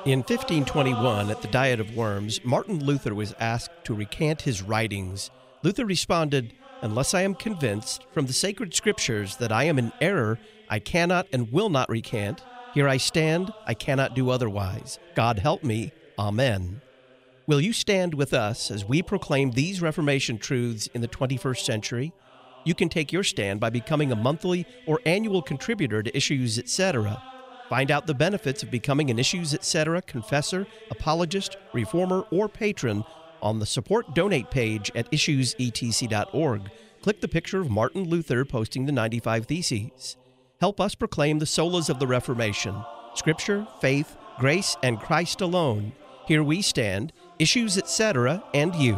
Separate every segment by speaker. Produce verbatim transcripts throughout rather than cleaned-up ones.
Speaker 1: In fifteen twenty-one, at the Diet of Worms, Martin Luther was asked to recant his writings. Luther responded, "Unless I am convinced from the sacred scriptures that I am in error, I cannot and will not recant. Here I stand, I cannot do otherwise. God help me. Amen." Will you stand with us as we proclaim these Reformation truths in the twenty-first century? You can take your stand by becoming a monthly or annual contributor to Issues Etc. Find out the benefits of becoming an Issues Etc. confessor, apologist, reformer, or patron on the Support Donate page at issues e t c dot org. Click the picture of Martin Luther posting the ninety-five Theses. Help us proclaim the solas of the Reformation, Scripture, faith, grace, and Christ alone. Here we stand, Issues Etc., and you.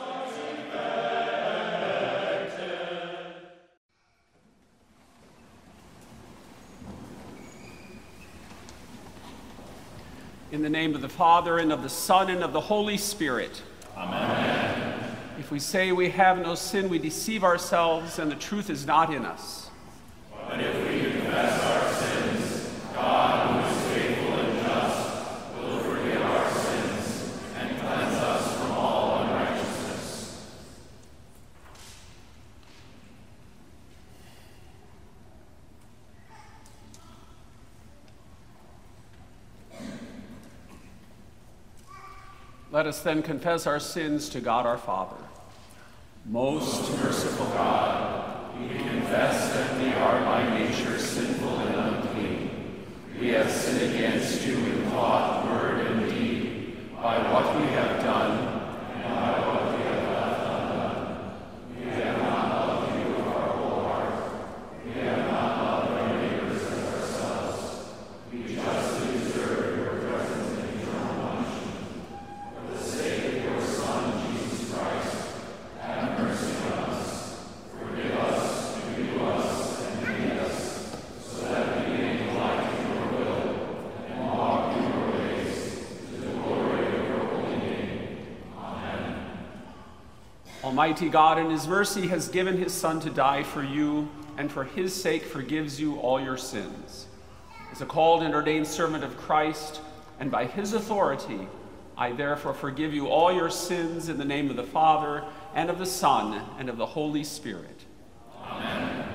Speaker 2: In the name of the Father, and of the Son, and of the Holy Spirit.
Speaker 3: Amen.
Speaker 2: If we say we have no sin, we deceive ourselves, and the truth is not in us.
Speaker 3: But if we confess our sins, God, who is faithful and just, will forgive our sins and cleanse us from all unrighteousness.
Speaker 2: Let us then confess our sins to God our Father.
Speaker 3: Most merciful God, we confess that we are by nature sinful and unclean. We have sinned against you in thought, word, and deed, by what we have done and by what we have left undone. We have not loved you with our whole heart. We have not loved our neighbors as ourselves. We justly deserve your presence and eternal punishment. For the sake of your Son, Jesus Christ, have mercy on us. Forgive us, renew us, and lead us, so that we may delight in your will and walk in your ways, to the glory of your holy name. Amen.
Speaker 2: Almighty God, in his mercy, has given his Son to die for you, and for his sake forgives you all your sins. As a called and ordained servant of Christ, and by his authority, I therefore forgive you all your sins in the name of the Father, and of the Son, and of the Holy Spirit.
Speaker 3: Amen.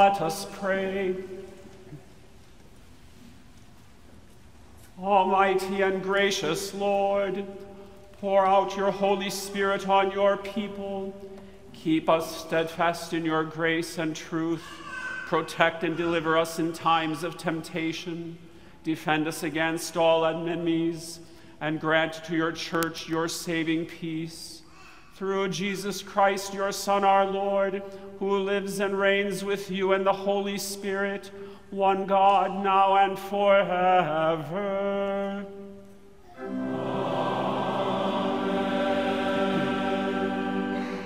Speaker 2: Let us pray. Almighty and gracious Lord, pour out your Holy Spirit on your people. Keep us steadfast in your grace and truth. Protect and deliver us in times of temptation. Defend us against all enemies, and grant to your church your saving peace. Through Jesus Christ, your Son, our Lord, who lives and reigns with you in the Holy Spirit, one God, now and forever. Amen.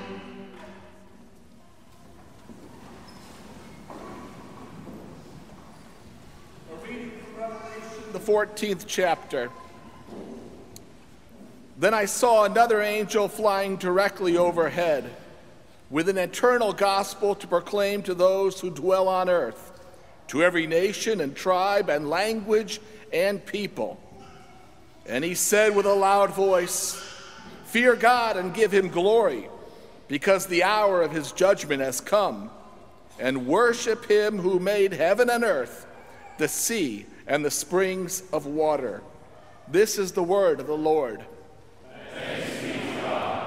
Speaker 4: A reading from Revelation, the fourteenth chapter. Then I saw another angel flying directly overhead, with an eternal gospel to proclaim to those who dwell on earth, to every nation and tribe and language and people. And he said with a loud voice, "Fear God and give him glory, because the hour of his judgment has come, and worship him who made heaven and earth, the sea and the springs of water." This is the word of the Lord.
Speaker 3: Thanks be to God.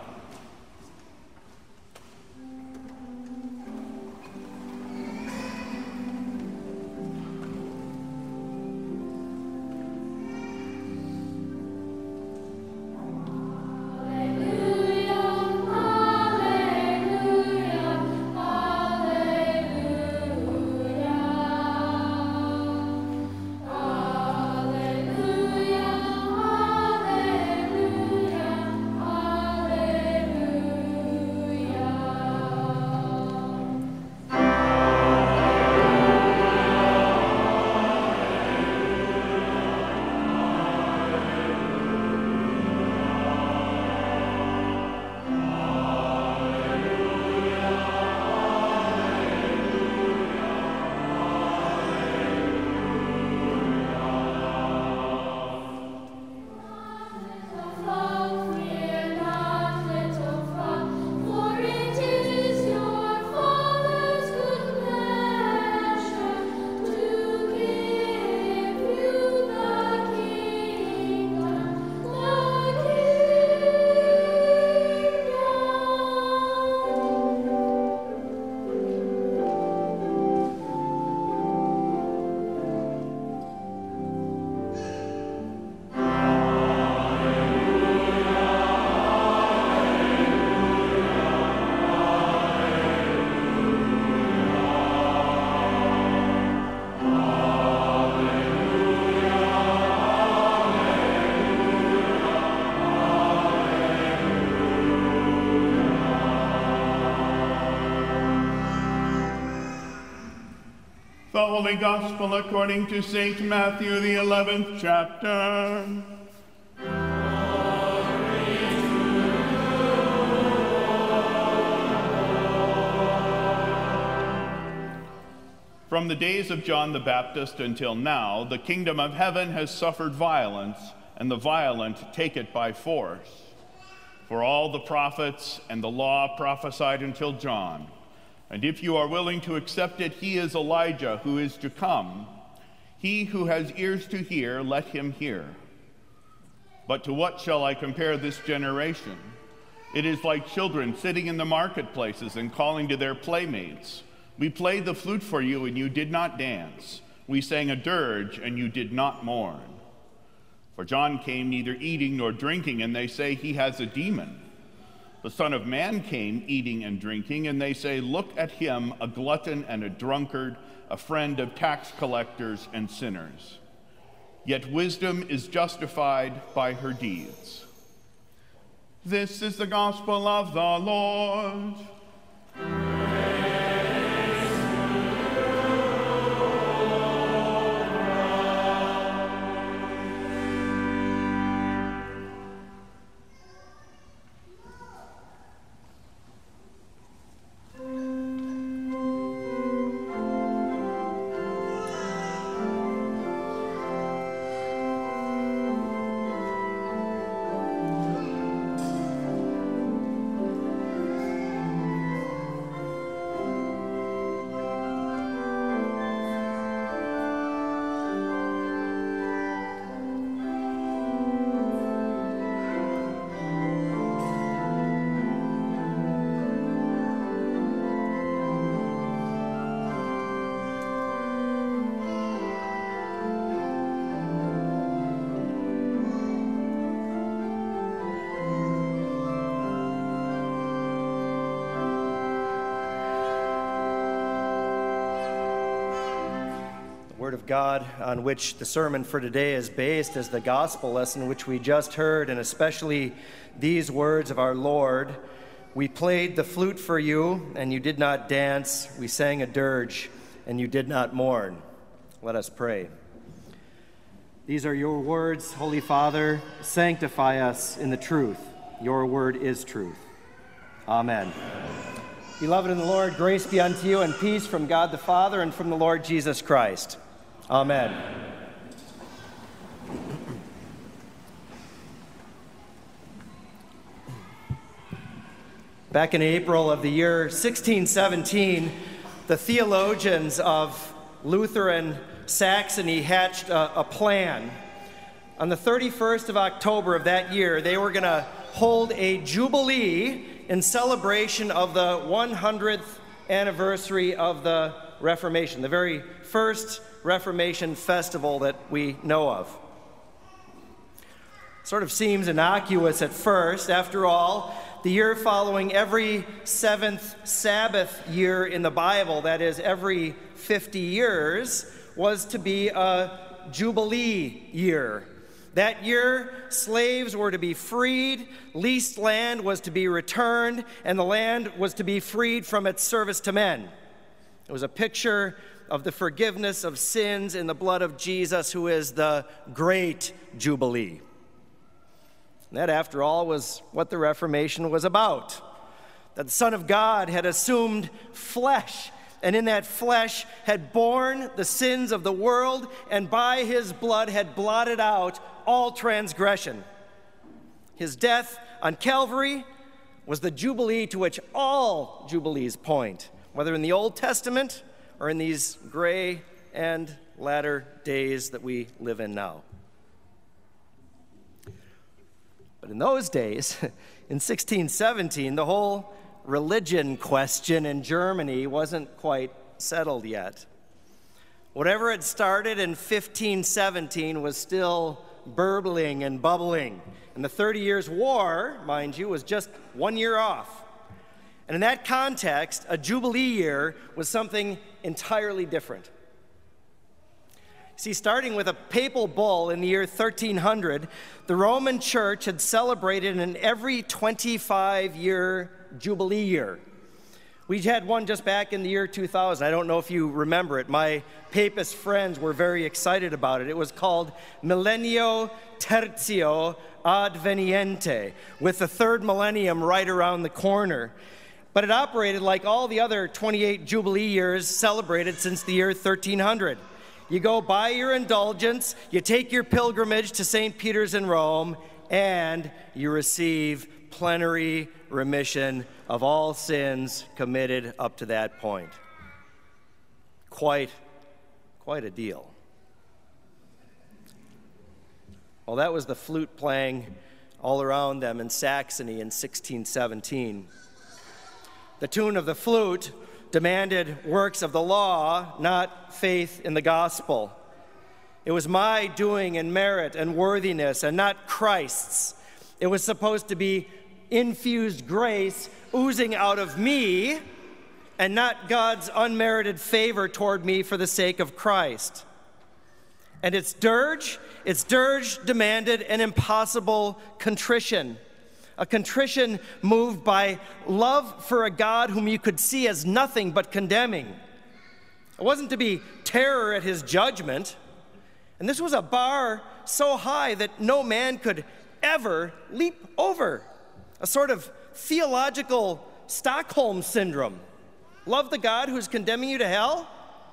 Speaker 5: The Holy Gospel according to Saint Matthew, the eleventh chapter. From the days of John the Baptist until now, the kingdom of heaven has suffered violence, and the violent take it by force. For all the prophets and the law prophesied until John. And if you are willing to accept it, he is Elijah who is to come. He who has ears to hear, let him hear. But to what shall I compare this generation? It is like children sitting in the marketplaces and calling to their playmates. We played the flute for you, and you did not dance. We sang a dirge, and you did not mourn. For John came neither eating nor drinking, and they say he has a demon. The Son of Man came eating and drinking, and they say, look at him, a glutton and a drunkard, a friend of tax collectors and sinners. Yet wisdom is justified by her deeds. This is the gospel of the Lord.
Speaker 6: Word of God on which the sermon for today is based is the gospel lesson which we just heard, and especially these words of our Lord. We played the flute for you, and you did not dance. We sang a dirge, and you did not mourn. Let us pray. These are your words, Holy Father. Sanctify us in the truth. Your word is truth. Amen. Beloved in the Lord, grace be unto you and peace from God the Father and from the Lord Jesus Christ. Amen. Back in April of the year sixteen seventeen, the theologians of Lutheran Saxony hatched a, a plan. On the thirty-first of October of that year, they were going to hold a jubilee in celebration of the one hundredth anniversary of the Reformation, the very first Reformation festival that we know of. Sort of seems innocuous at first. After all, the year following every seventh Sabbath year in the Bible, that is, every fifty years, was to be a jubilee year. That year, slaves were to be freed, leased land was to be returned, and the land was to be freed from its service to men. It was a picture of the forgiveness of sins in the blood of Jesus, who is the great jubilee. And that, after all, was what the Reformation was about. That the Son of God had assumed flesh, and in that flesh had borne the sins of the world, and by his blood had blotted out all transgression. His death on Calvary was the jubilee to which all jubilees point, whether in the Old Testament or in these gray and latter days that we live in now. But in those days, in sixteen seventeen, the whole religion question in Germany wasn't quite settled yet. Whatever had started in fifteen seventeen was still burbling and bubbling. And the Thirty Years' War, mind you, was just one year off. And in that context, a Jubilee year was something entirely different. See, starting with a papal bull in the year thirteen hundred, the Roman Church had celebrated an every twenty-five year Jubilee year. We had one just back in the year two thousand. I don't know if you remember it. My papist friends were very excited about it. It was called Millennio Tertio Adveniente, with the third millennium right around the corner. But it operated like all the other twenty-eight Jubilee years celebrated since the year thirteen hundred. You go buy your indulgence, you take your pilgrimage to Saint Peter's in Rome, and you receive plenary remission of all sins committed up to that point. Quite, quite a deal. Well, that was the flute playing all around them in Saxony in sixteen seventeen. The tune of the flute demanded works of the law, not faith in the gospel. It was my doing and merit and worthiness, and not Christ's. It was supposed to be infused grace oozing out of me, and not God's unmerited favor toward me for the sake of Christ. And its dirge, its dirge demanded an impossible contrition. A contrition moved by love for a God whom you could see as nothing but condemning. It wasn't to be terror at his judgment. And this was a bar so high that no man could ever leap over. A sort of theological Stockholm syndrome. Love the God who's condemning you to hell?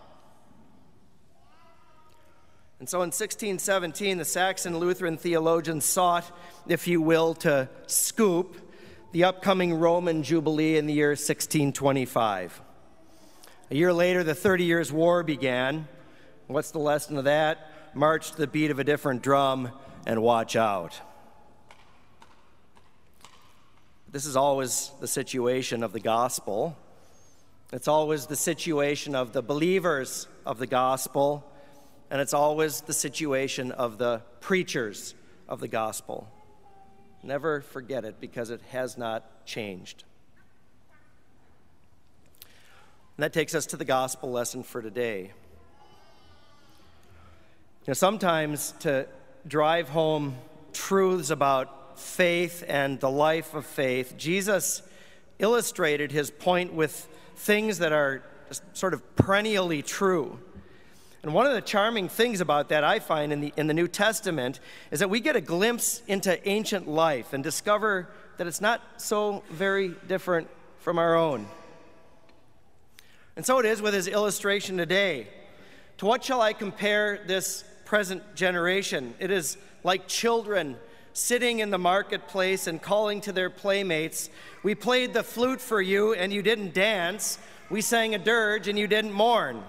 Speaker 6: And so in sixteen seventeen, the Saxon Lutheran theologians sought, if you will, to scoop the upcoming Roman Jubilee in the year sixteen twenty-five. A year later, the Thirty Years' War began. What's the lesson of that? March to the beat of a different drum and watch out. This is always the situation of the gospel. It's always the situation of the believers of the gospel. And it's always the situation of the preachers of the gospel. Never forget it, because it has not changed. And that takes us to the gospel lesson for today. know, sometimes to drive home truths about faith and the life of faith, Jesus illustrated his point with things that are just sort of perennially true. And one of the charming things about that I find in the, in the New Testament is that we get a glimpse into ancient life and discover that it's not so very different from our own. And so it is with his illustration today. To what shall I compare this present generation? It is like children sitting in the marketplace and calling to their playmates, "We played the flute for you and you didn't dance. We sang a dirge and you didn't mourn."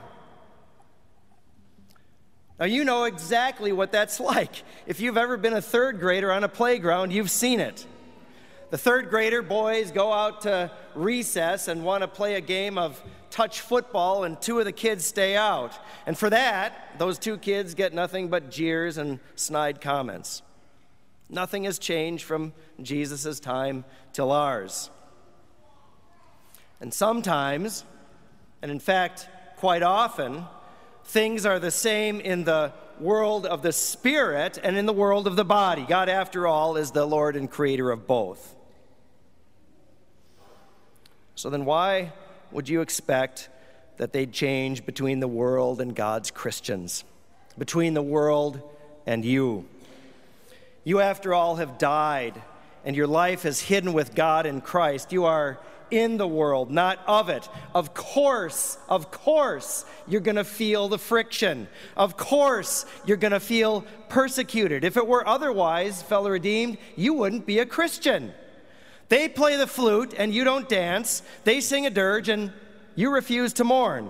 Speaker 6: Now, you know exactly what that's like. If you've ever been a third grader on a playground, you've seen it. The third grader boys go out to recess and want to play a game of touch football, and two of the kids stay out. And for that, those two kids get nothing but jeers and snide comments. Nothing has changed from Jesus' time till ours. And sometimes, and in fact, quite often, things are the same in the world of the spirit and in the world of the body. God, after all, is the Lord and creator of both. So then why would you expect that they'd change between the world and God's Christians, between the world and you? You, after all, have died, and your life is hidden with God in Christ. You are in the world, not of it. Of course, of course, you're going to feel the friction. Of course, you're going to feel persecuted. If it were otherwise, fellow redeemed, you wouldn't be a Christian. They play the flute and you don't dance. They sing a dirge and you refuse to mourn.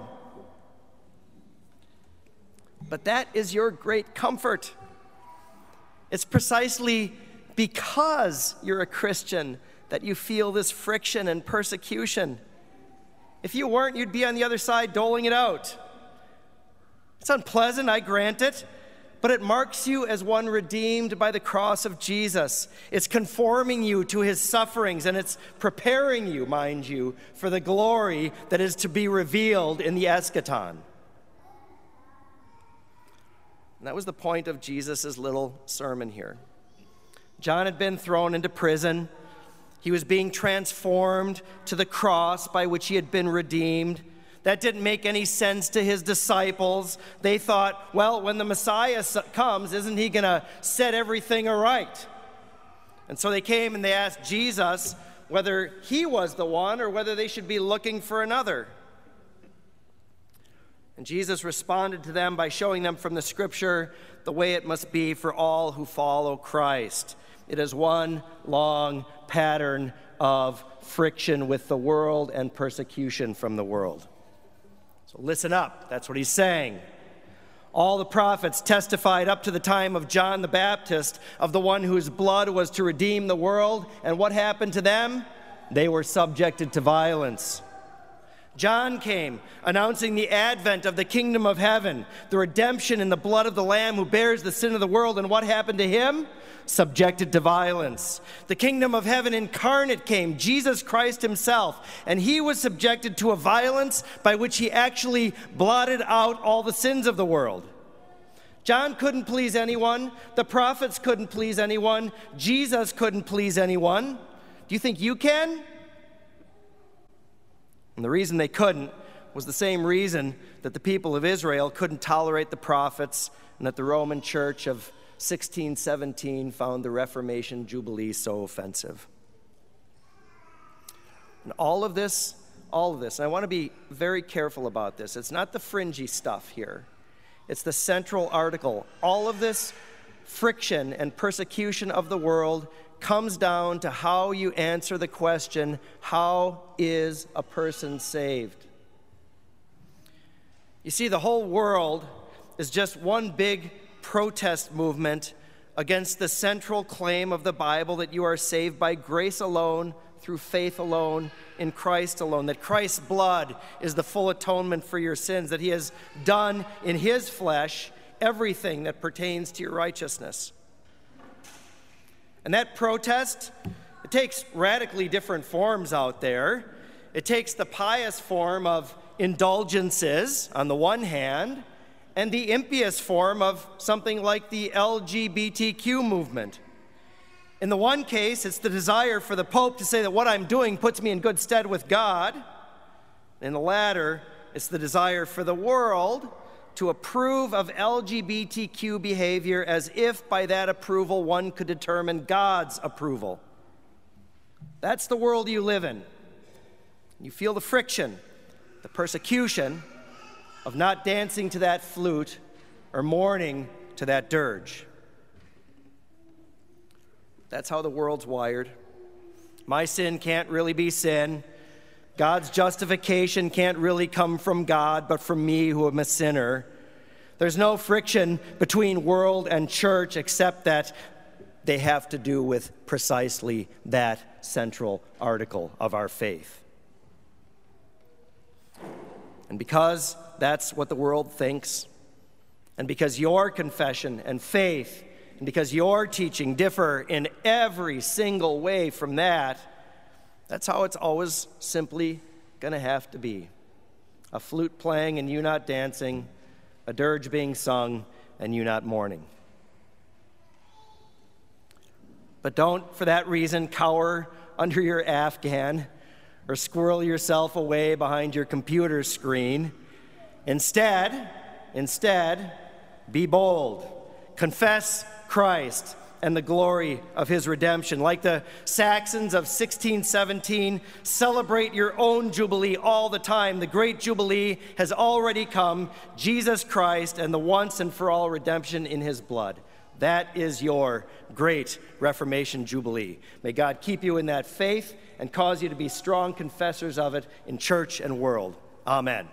Speaker 6: But that is your great comfort. It's precisely because you're a Christian that you feel this friction and persecution. If you weren't, you'd be on the other side doling it out. It's unpleasant, I grant it, but it marks you as one redeemed by the cross of Jesus. It's conforming you to his sufferings, and it's preparing you, mind you, for the glory that is to be revealed in the eschaton. And that was the point of Jesus' little sermon here. John had been thrown into prison. He was being transformed to the cross by which he had been redeemed. That didn't make any sense to his disciples. They thought, well, when the Messiah comes, isn't he going to set everything aright? And so they came and they asked Jesus whether he was the one or whether they should be looking for another. And Jesus responded to them by showing them from the Scripture the way it must be for all who follow Christ. It is one long pattern of friction with the world and persecution from the world. So listen up, that's what he's saying. All the prophets testified up to the time of John the Baptist of the one whose blood was to redeem the world. And what happened to them? They were subjected to violence. John came, announcing the advent of the kingdom of heaven, the redemption in the blood of the Lamb who bears the sin of the world. And what happened to him? Subjected to violence. The kingdom of heaven incarnate came, Jesus Christ himself, and he was subjected to a violence by which he actually blotted out all the sins of the world. John couldn't please anyone. The prophets couldn't please anyone. Jesus couldn't please anyone. Do you think you can? And the reason they couldn't was the same reason that the people of Israel couldn't tolerate the prophets and that the Roman Church of sixteen seventeen found the Reformation Jubilee so offensive. And all of this, all of this, and I want to be very careful about this. It's not the fringy stuff here. It's the central article. All of this friction and persecution of the world comes down to how you answer the question, how is a person saved? You see, the whole world is just one big protest movement against the central claim of the Bible that you are saved by grace alone, through faith alone, in Christ alone, that Christ's blood is the full atonement for your sins, that he has done in his flesh everything that pertains to your righteousness. And that protest, it takes radically different forms out there. It takes the pious form of indulgences on the one hand, and the impious form of something like the L G B T Q movement. In the one case, it's the desire for the Pope to say that what I'm doing puts me in good stead with God. In the latter, it's the desire for the world to approve of L G B T Q behavior as if by that approval one could determine God's approval. That's the world you live in. You feel the friction, the persecution of not dancing to that flute or mourning to that dirge. That's how the world's wired. My sin can't really be sin. God's justification can't really come from God, but from me who am a sinner. There's no friction between world and church except that they have to do with precisely that central article of our faith. And because that's what the world thinks, and because your confession and faith, and because your teaching differ in every single way from that, that's how it's always simply going to have to be. A flute playing and you not dancing, a dirge being sung and you not mourning. But don't, for that reason, cower under your Afghan or squirrel yourself away behind your computer screen. Instead, instead, be bold. Confess Christ and the glory of his redemption. Like the Saxons of sixteen seventeen, celebrate your own Jubilee all the time. The great Jubilee has already come, Jesus Christ and the once and for all redemption in his blood. That is your great Reformation Jubilee. May God keep you in that faith and cause you to be strong confessors of it in church and world. Amen.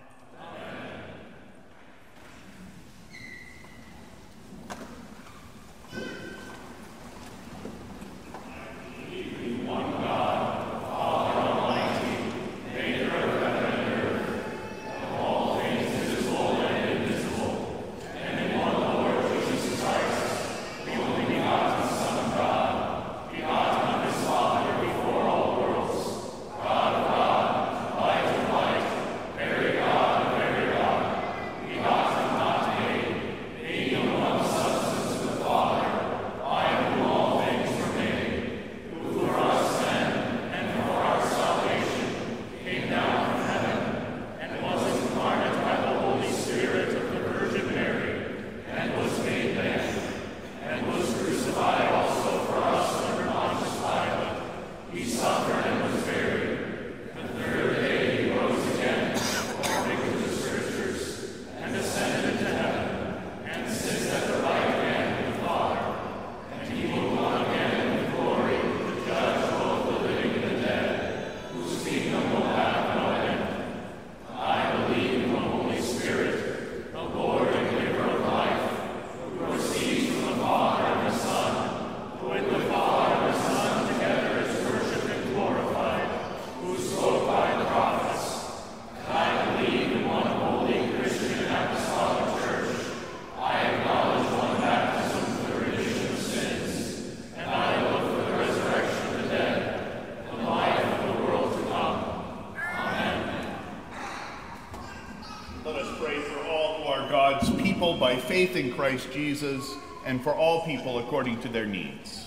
Speaker 5: By faith in Christ Jesus, and for all people according to their needs.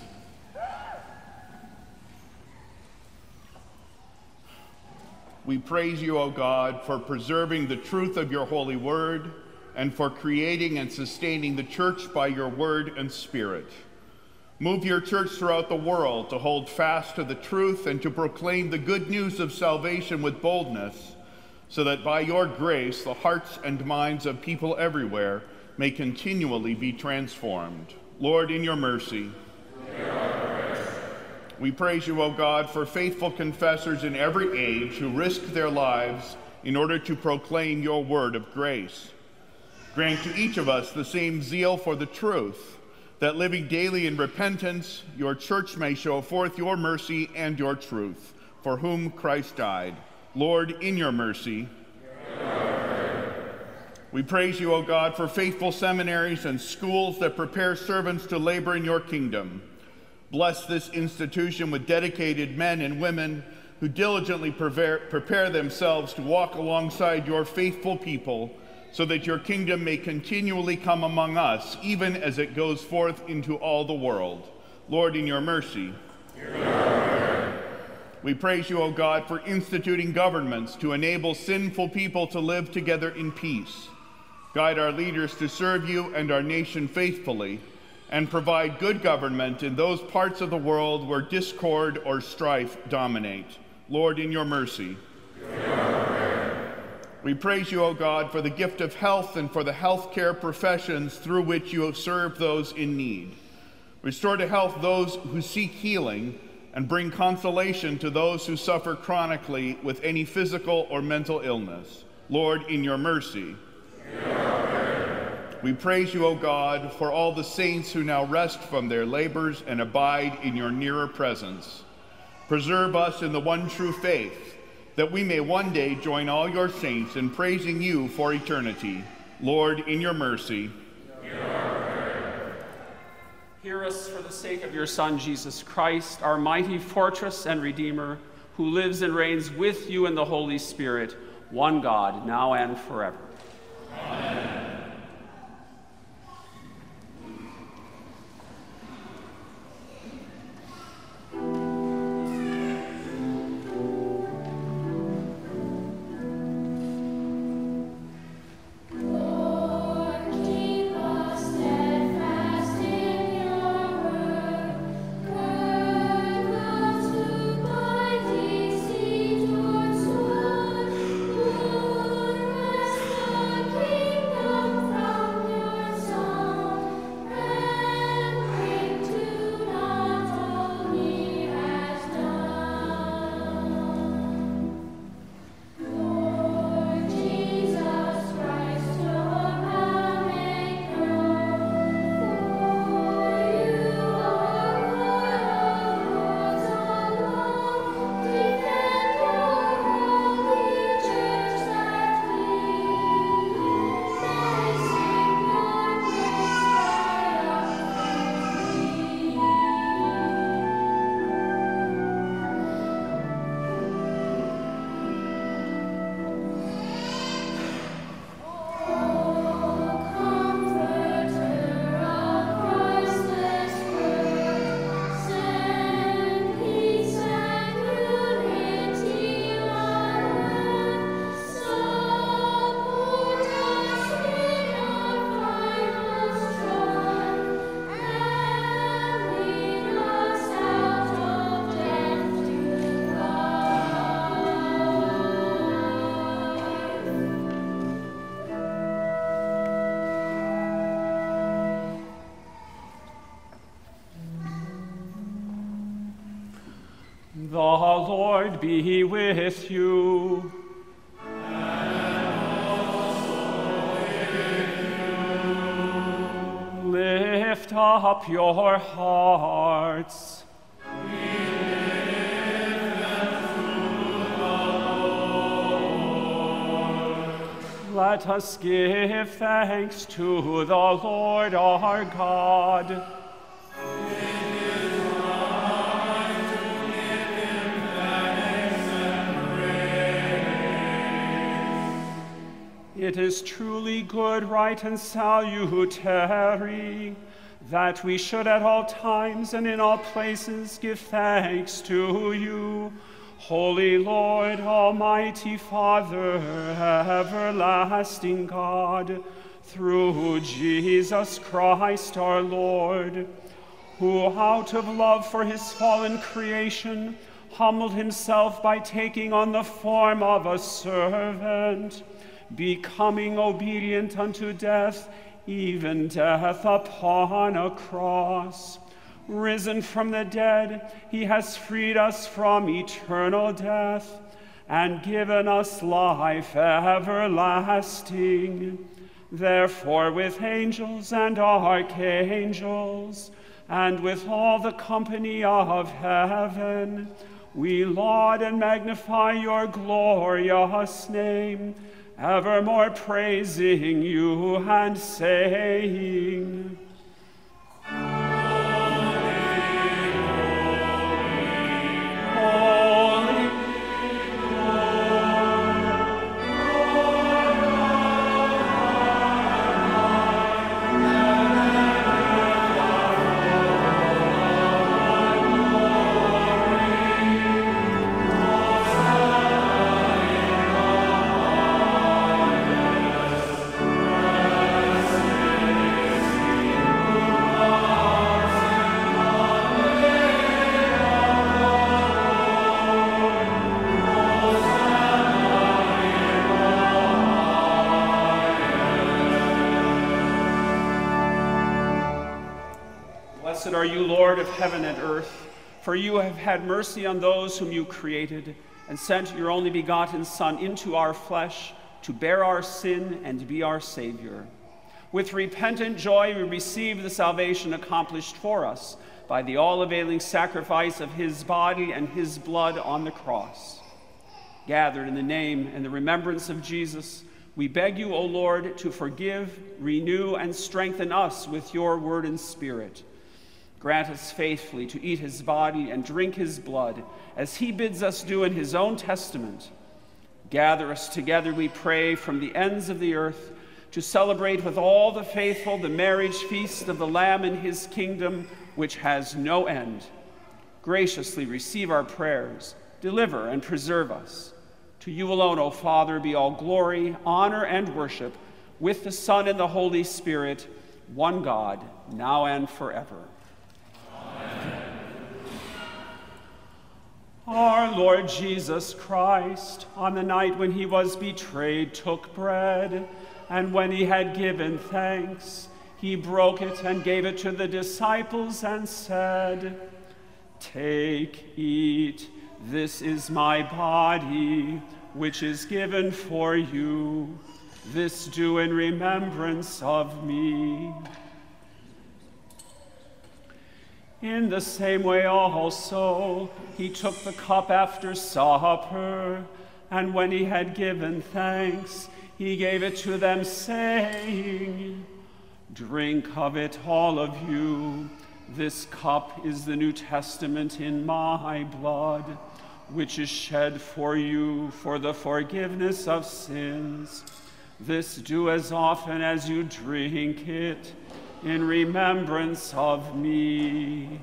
Speaker 5: We praise you, O God, for preserving the truth of your holy word, and for creating and sustaining the church by your word and spirit. Move your church throughout the world to hold fast to the truth and to proclaim the good news of salvation with boldness, so that by your grace the hearts and minds of people everywhere may continually be transformed. Lord, in your mercy, we praise you, O God, for faithful confessors in every age who risk their lives in order to proclaim your word of grace. Grant to each of us the same zeal for the truth, that living daily in repentance, your church may show forth your mercy and your truth, for whom Christ died. Lord, in your mercy, we praise you, O God, for faithful seminaries and schools that prepare servants to labor in your kingdom. Bless this institution with dedicated men and women who diligently prepare, prepare themselves to walk alongside your faithful people so that your kingdom may continually come among us, even as it goes forth into all the world. Lord, in your mercy. We praise you, O God, for instituting governments to enable sinful people to live together in peace. Guide our leaders to serve you and our nation faithfully, and provide good government in those parts of the world where discord or strife dominate. Lord, in your mercy. We praise you, O God, for the gift of health and for the healthcare professions through which you have served those in need. Restore to health those who seek healing, and bring consolation to those who suffer chronically with any physical or mental illness. Lord, in your mercy. We praise you, O God, for all the saints who now rest from their labors and abide in your nearer presence. Preserve us in the one true faith, that we may one day join all your saints in praising you for eternity. Lord, in your mercy.
Speaker 2: Hear us for the sake of your Son, Jesus Christ, our mighty fortress and Redeemer, who lives and reigns with you in the Holy Spirit, one God, now and forever. Amen. The Lord be with you.
Speaker 3: And also with you.
Speaker 2: Lift up your hearts.
Speaker 3: We lift them to the Lord.
Speaker 2: Let us give thanks to the Lord our God. It is truly good, right, and salutary that we should at all times and in all places give thanks to you, Holy Lord, Almighty Father, everlasting God, through Jesus Christ our Lord, who out of love for his fallen creation humbled himself by taking on the form of a servant, becoming obedient unto death, even death upon a cross. Risen from the dead, he has freed us from eternal death and given us life everlasting. Therefore, with angels and archangels, and with all the company of heaven, we laud and magnify your glorious name, evermore praising you and saying,
Speaker 3: Holy, holy, holy,
Speaker 2: Blessed are you, Lord of heaven and earth, for you have had mercy on those whom you created and sent your only begotten Son into our flesh to bear our sin and be our Savior. With repentant joy, we receive the salvation accomplished for us by the all-availing sacrifice of his body and his blood on the cross. Gathered in the name and the remembrance of Jesus, we beg you, O Lord, to forgive, renew, and strengthen us with your word and spirit. Grant us faithfully to eat his body and drink his blood, as he bids us do in his own testament. Gather us together, we pray, from the ends of the earth, to celebrate with all the faithful the marriage feast of the Lamb in his kingdom, which has no end. Graciously receive our prayers, deliver and preserve us. To you alone, O Father, be all glory, honor, and worship, with the Son and the Holy Spirit, one God, now and forever. Amen. Our Lord Jesus Christ, on the night when he was betrayed, took bread, and when he had given thanks, he broke it and gave it to the disciples and said, "Take, eat, this is my body, which is given for you. This do in remembrance of me." In the same way also, he took the cup after supper, and when he had given thanks, he gave it to them, saying, "Drink of it, all of you. This cup is the New Testament in my blood, which is shed for you for the forgiveness of sins. This do as often as you drink it in remembrance of me."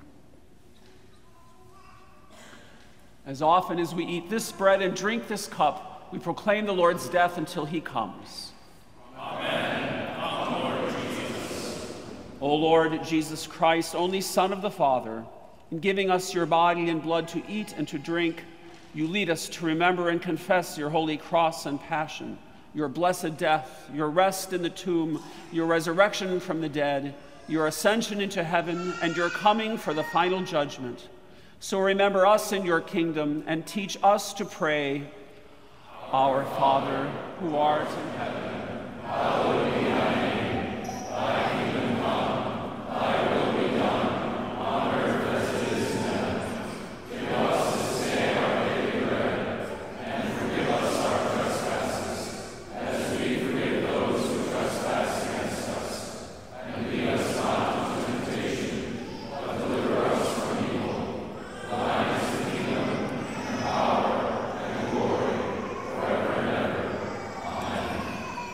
Speaker 2: As often as we eat this bread and drink this cup, we proclaim the Lord's death until he comes.
Speaker 3: Amen. Come, Lord Jesus.
Speaker 2: O Lord Jesus Christ, only Son of the Father, in giving us your body and blood to eat and to drink, you lead us to remember and confess your holy cross and passion, your blessed death, your rest in the tomb, your resurrection from the dead, your ascension into heaven, and your coming for the final judgment. So remember us in your kingdom and teach us to pray, "Our Father, who art in heaven, hallowed be thy name. Thy kingdom come, thy will be done, on earth as it is in heaven. Give us this day our daily bread, and forgive us our trespasses, as we forgive those who trespass against us. And lead us not into temptation, but deliver us from evil. Thine is the kingdom, and power, and glory, forever and ever. Amen.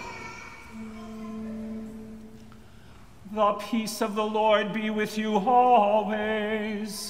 Speaker 2: The peace of the Lord be with you always.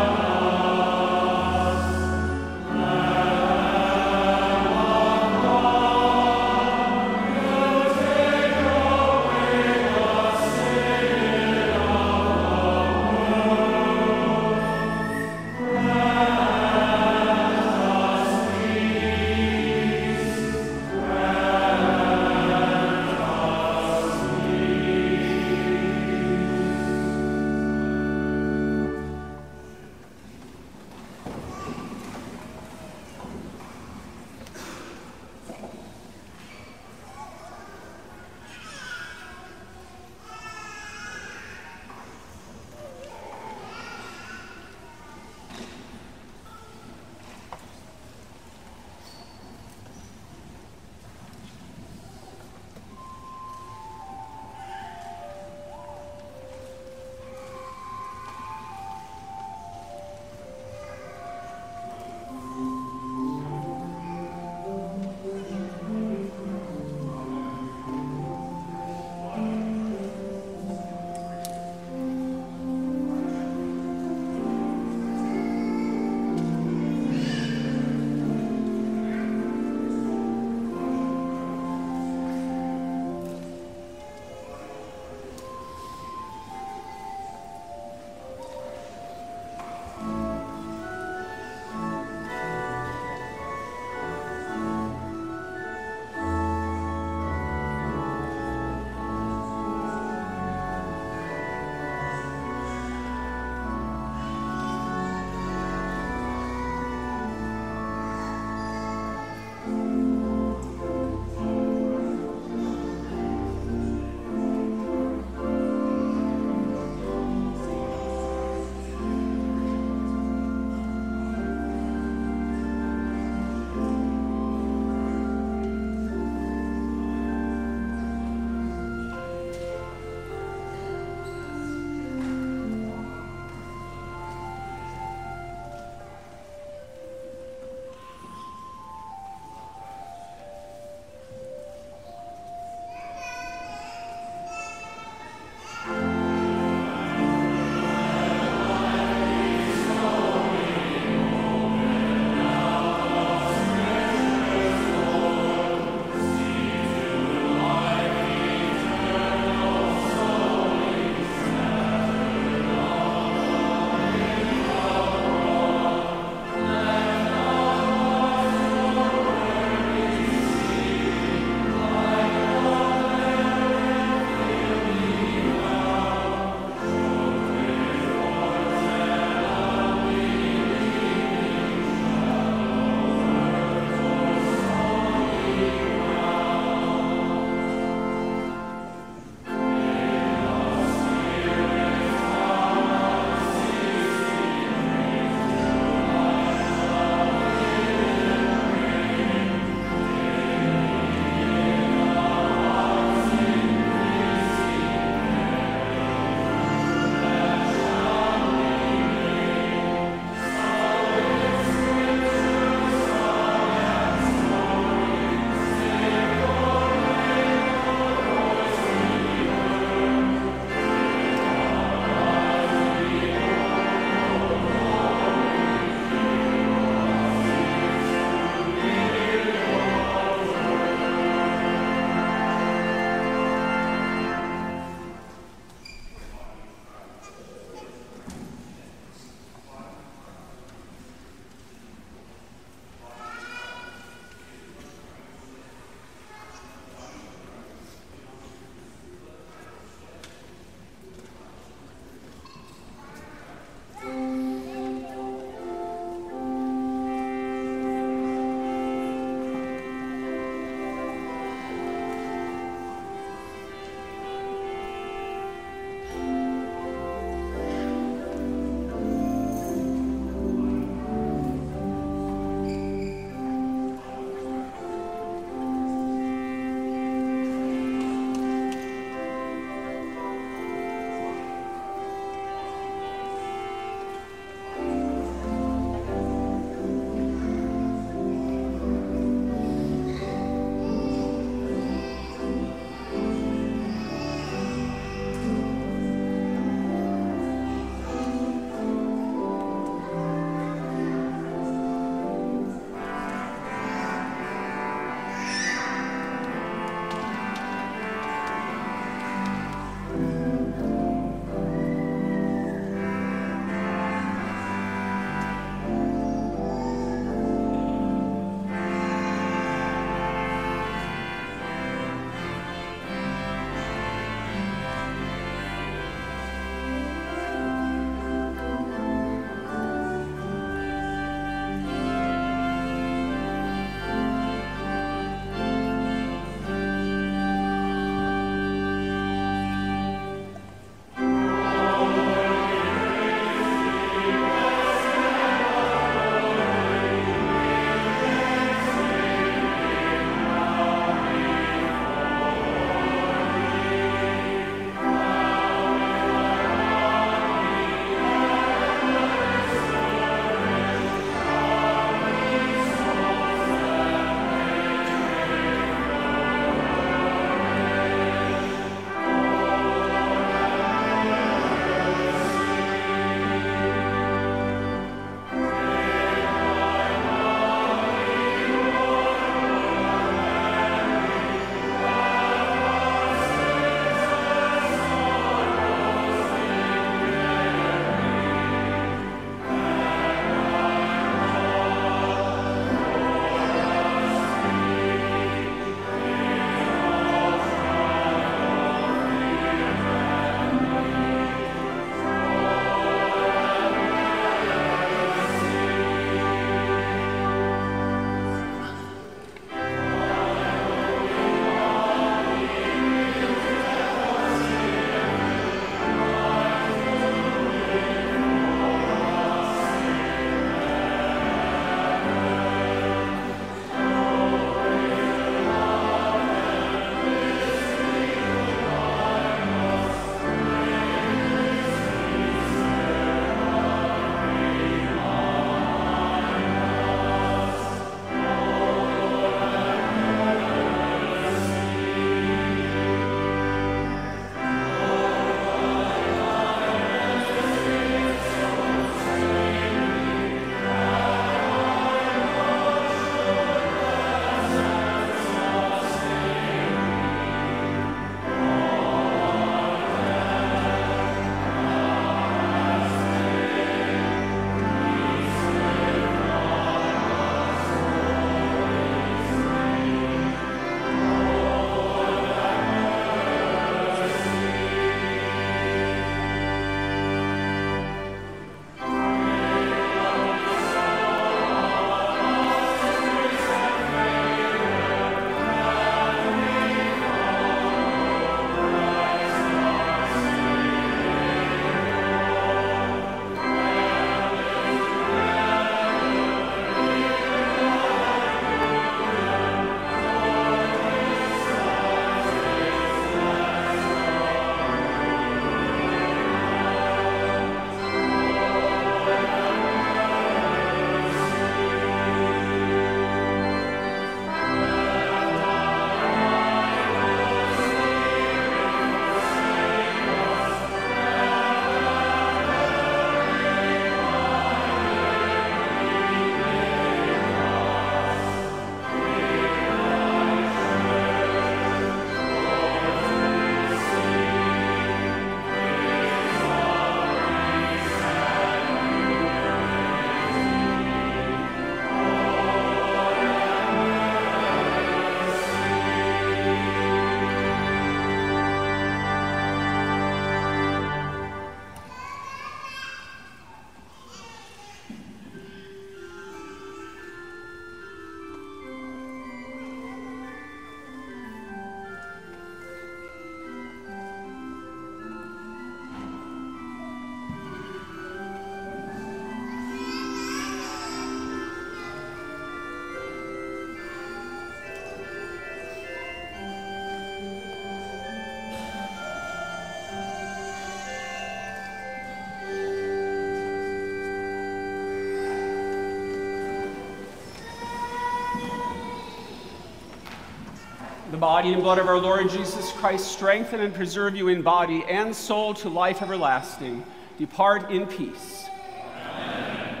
Speaker 2: the body and blood of our Lord Jesus Christ strengthen and preserve you in body and soul to life everlasting. Depart in peace.
Speaker 5: Amen.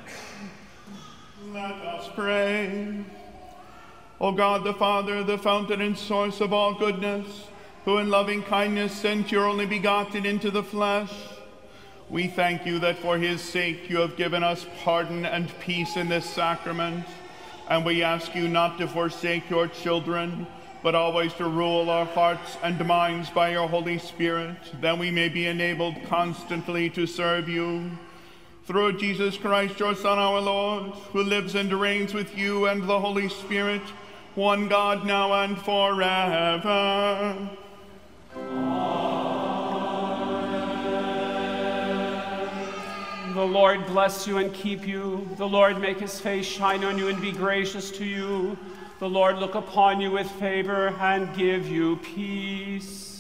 Speaker 5: Let us pray. O God the Father, the fountain and source of all goodness, who in loving kindness sent your only begotten into the flesh, we thank you that for his sake you have given us pardon and peace in this sacrament, and we ask you not to forsake your children, but always to rule our hearts and minds by your Holy Spirit, that we may be enabled constantly to serve you. Through Jesus Christ, your Son, our Lord, who lives and reigns with you and the Holy Spirit, one God, now and forever.
Speaker 2: The Lord bless you and keep you. The Lord make his face shine on you and be gracious to you. The Lord look upon you with favor and give you peace.